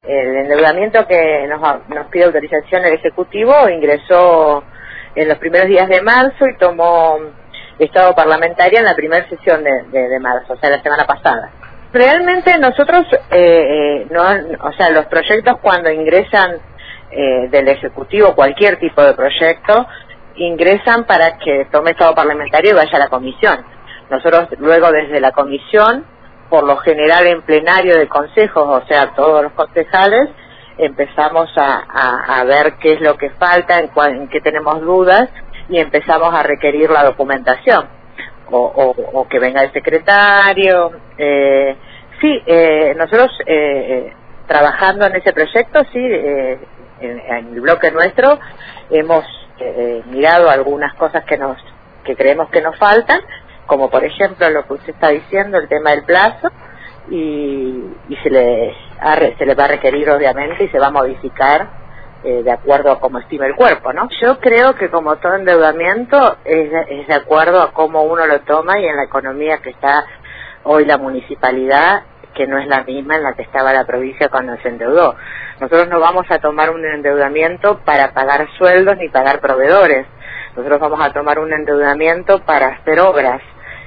El endeudamiento que nos pide autorización el Ejecutivo ingresó en los primeros días de marzo y tomó estado parlamentario en la primera sesión de marzo, o sea, la semana pasada. Realmente nosotros, los proyectos cuando ingresan del Ejecutivo, cualquier tipo de proyecto, ingresan para que tome estado parlamentario y vaya a la comisión. Nosotros luego desde la comisión, por lo general en plenario de consejos, o sea, todos los concejales, empezamos a ver qué es lo que falta, en qué tenemos dudas, y empezamos a requerir la documentación, o que venga el secretario. Nosotros trabajando en ese proyecto, en el bloque nuestro, hemos mirado algunas cosas que creemos que nos faltan, como por ejemplo lo que usted está diciendo, el tema del plazo, y se le va a requerir obviamente y se va a modificar de acuerdo a cómo estima el cuerpo, ¿no? Yo creo que como todo endeudamiento es de acuerdo a cómo uno lo toma y en la economía que está hoy la municipalidad, que no es la misma en la que estaba la provincia cuando se endeudó. Nosotros no vamos a tomar un endeudamiento para pagar sueldos ni pagar proveedores. Nosotros vamos a tomar un endeudamiento para hacer obras.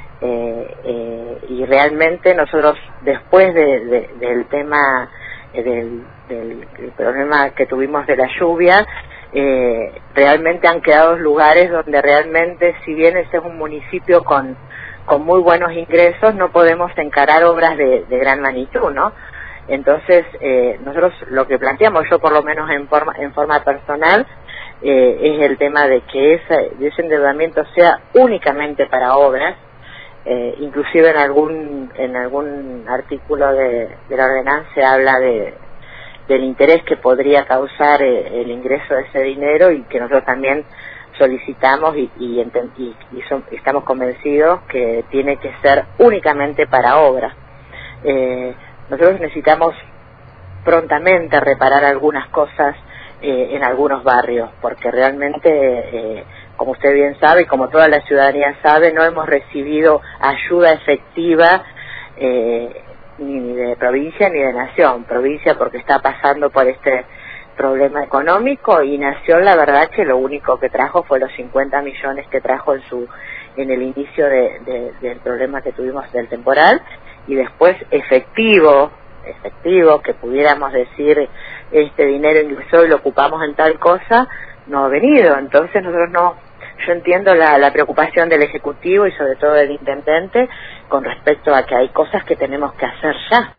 Y realmente nosotros, después del tema del problema que tuvimos de la lluvia, realmente han quedado lugares donde realmente, si bien ese es un municipio con muy buenos ingresos, no podemos encarar obras de gran magnitud, ¿no? Entonces, nosotros lo que planteamos, yo por lo menos en forma personal, es el tema de que ese endeudamiento sea únicamente para obras. Inclusive en algún artículo de la ordenanza se habla del interés que podría causar el ingreso de ese dinero, y que nosotros también solicitamos y estamos convencidos que tiene que ser únicamente para obras. Nosotros necesitamos prontamente reparar algunas cosas en algunos barrios, porque realmente, como usted bien sabe y como toda la ciudadanía sabe, no hemos recibido ayuda efectiva ni de provincia ni de nación. Provincia porque está pasando por este problema económico, y nación, la verdad que lo único que trajo fue los 50 millones que trajo en el inicio del problema que tuvimos del temporal, y después efectivo que pudiéramos decir este dinero ingresó y lo ocupamos en tal cosa, no ha venido. Entonces yo entiendo la preocupación del Ejecutivo y sobre todo del Intendente con respecto a que hay cosas que tenemos que hacer ya.